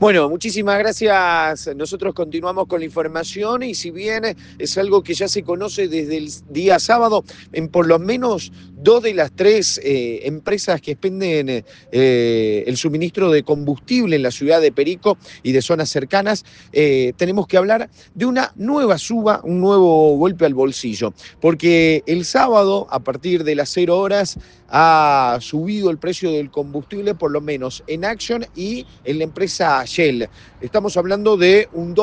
Bueno, muchísimas gracias. Nosotros continuamos con la información y si bien es algo que ya se conoce desde el día sábado, en por lo menos dos de las tres empresas que expenden el suministro de combustible en la ciudad de Perico y de zonas cercanas, tenemos que hablar de una nueva suba, un nuevo golpe al bolsillo, porque el sábado, a partir de las 0 horas, ha subido el precio del combustible, por lo menos en Action y en la empresa Shell. Estamos hablando de un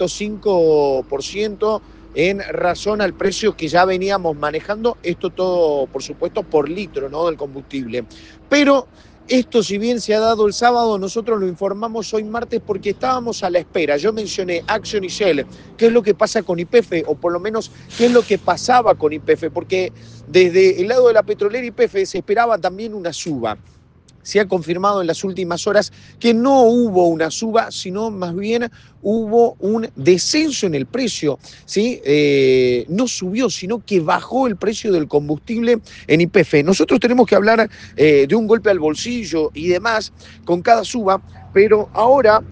2,5% en razón al precio que ya veníamos manejando, esto todo, por supuesto, por litro, ¿no?, del combustible. Pero esto, si bien se ha dado el sábado, nosotros lo informamos hoy martes porque estábamos a la espera. Yo mencioné Action y Shell, qué es lo que pasa con YPF, o por lo menos qué es lo que pasaba con YPF, porque desde el lado de la petrolera YPF se esperaba también una suba. Se ha confirmado en las últimas horas que no hubo una suba, sino más bien hubo un descenso en el precio, ¿sí? No subió, sino que bajó el precio del combustible en YPF. Nosotros tenemos que hablar de un golpe al bolsillo y demás con cada suba, pero ahora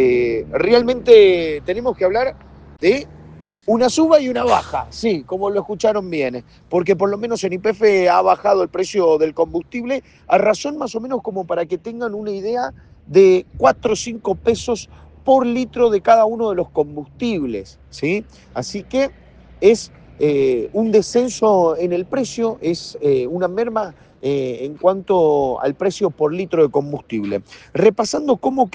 realmente tenemos que hablar de una suba y una baja, sí, como lo escucharon bien, porque por lo menos en YPF ha bajado el precio del combustible a razón más o menos como para que tengan una idea de 4 o 5 pesos por litro de cada uno de los combustibles, ¿sí? Así que es un descenso en el precio, es una merma en cuanto al precio por litro de combustible. Repasando cómo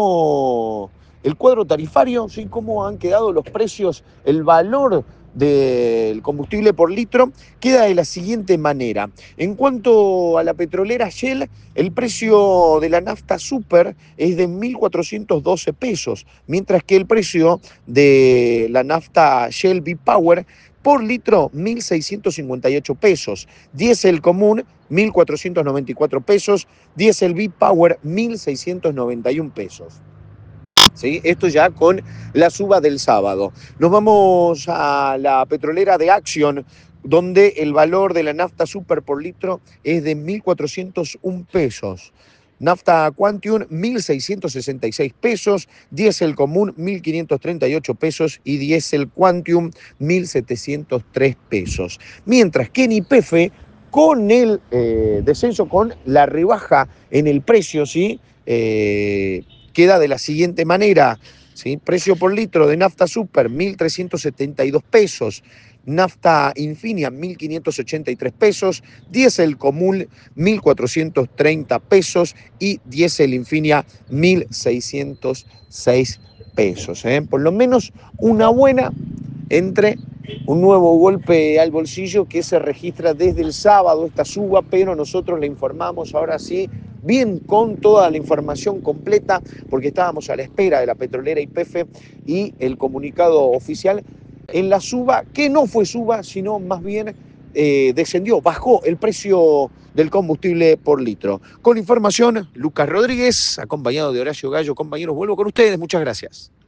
quedó el cuadro tarifario, ¿sí?, cómo han quedado los precios, el valor del combustible por litro, queda de la siguiente manera. En cuanto a la petrolera Shell, el precio de la nafta super es de 1.412 pesos, mientras que el precio de la nafta Shell V-Power por litro, 1.658 pesos. Diésel común, 1.494 pesos. Diésel V-Power, 1.691 pesos. ¿Sí? Esto ya con la suba del sábado. Nos vamos a la petrolera de Action, donde el valor de la nafta super por litro es de 1.401 pesos. Nafta Quantium, 1.666 pesos. Diésel común, 1.538 pesos. Y diésel Quantium, 1.703 pesos. Mientras que en YPF, con el descenso, con la rebaja en el precio, ¿sí?, queda de la siguiente manera, ¿sí? Precio por litro de nafta super, 1.372 pesos. Nafta Infinia, 1.583 pesos. Diésel común, 1.430 pesos. Y diésel Infinia, 1.606 pesos. Por lo menos una buena entre un nuevo golpe al bolsillo que se registra desde el sábado, esta suba, pero nosotros le informamos ahora sí, bien con toda la información completa, porque estábamos a la espera de la petrolera YPF y el comunicado oficial en la suba, que no fue suba, sino más bien descendió, bajó el precio del combustible por litro. Con información, Lucas Rodríguez, acompañado de Horacio Gallo. Compañeros, vuelvo con ustedes, muchas gracias.